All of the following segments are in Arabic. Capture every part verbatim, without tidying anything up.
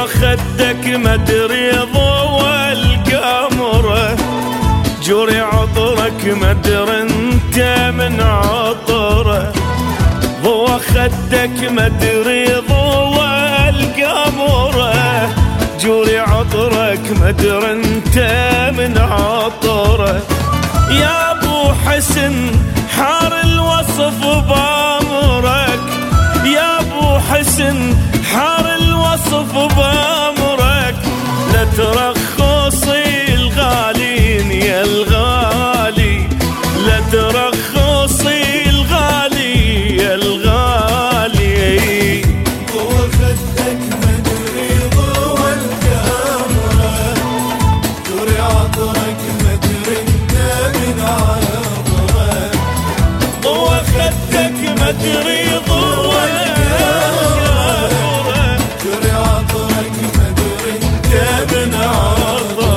خدك مدري ضوى القمرة، جوري عطرك مدري انت من عطره، ضوى خدك مدري ضوى القمرة، جوري عطرك مدري انت من عطره. يا ابو حسن حار الوصف بامرك، يا ابو حسن حار الوصف بامرك، لا ترخصي الغالين يا الغالي، لا ترخصي الغالي يا الغالي. ضوى خدك مدري ضوى القمرة، جوري عطرك مدري انت من عطره، ضوى خدك مدري ضوى القمرة، جوري عطرك مدري انت من عطره.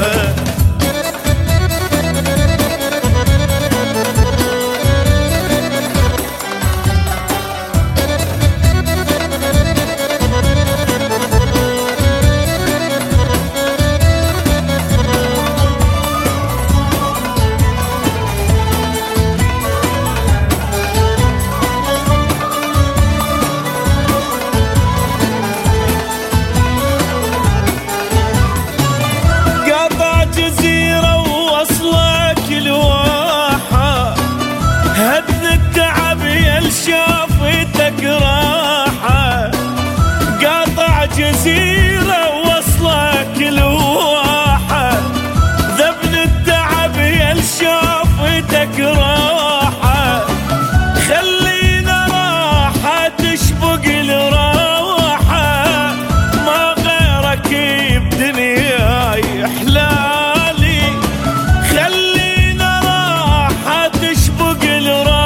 شافتك راحة، قاطع جزيرة وصلك الواحة، ذبل التعب يا شافتك راحة، خلينا راحة تشبق الراحة، ما غيرك بدنياي حلالي، خلينا راحة تشبق الراحة،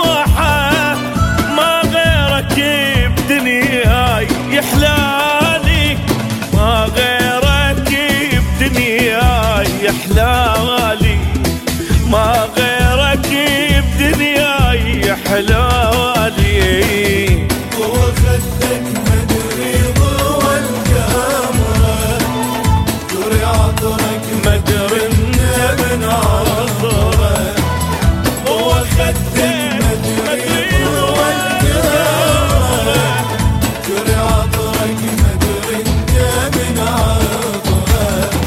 يحلالي ما غيرك بدنياي يحلالي، ما غيرك بدنياي يحلالي. ضوى خدك مدري ضوى القمرة، جوري عطرك مدري انت من عطره، ضوى خدك مدري ضوى القمرة، جوري عطرك مدري انت من عطره.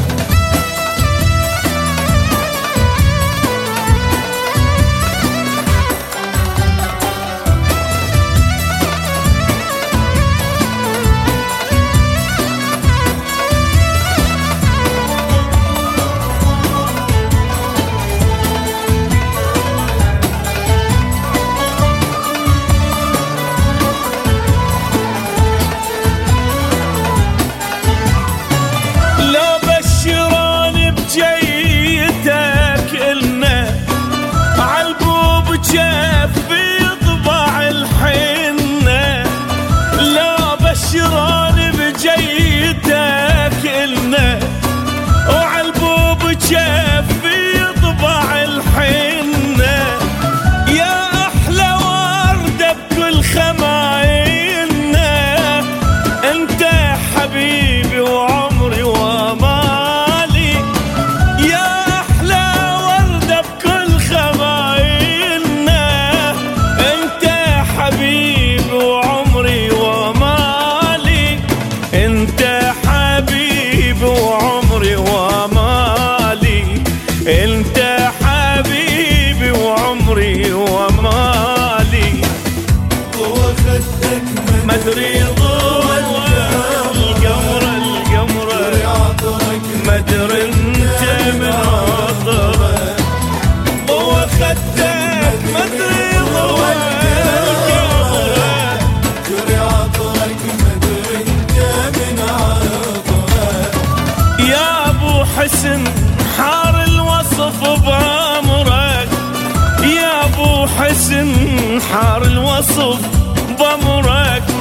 شافي طبع الحنة، يا أحلى وردة بكل خمايلنا، أنت حبيبي وعمري ومالي، يا أحلى وردة بكل خمايلنا، أنت حبيبي وعمري ومالي، أنت حبيبي وعمري ومالي، انت حبيبي وعمري ومالي. ضوى خدك مدري ضوى القمرة القمرة، جوري عطرك مدري انت من عطره، ضوى خدك مدري ضوى القمرة، جوري عطرك مدري انت من عطره. يا ابو حسن حار الوصف بامرك، يا ابو حسن حار الوصف بامرك،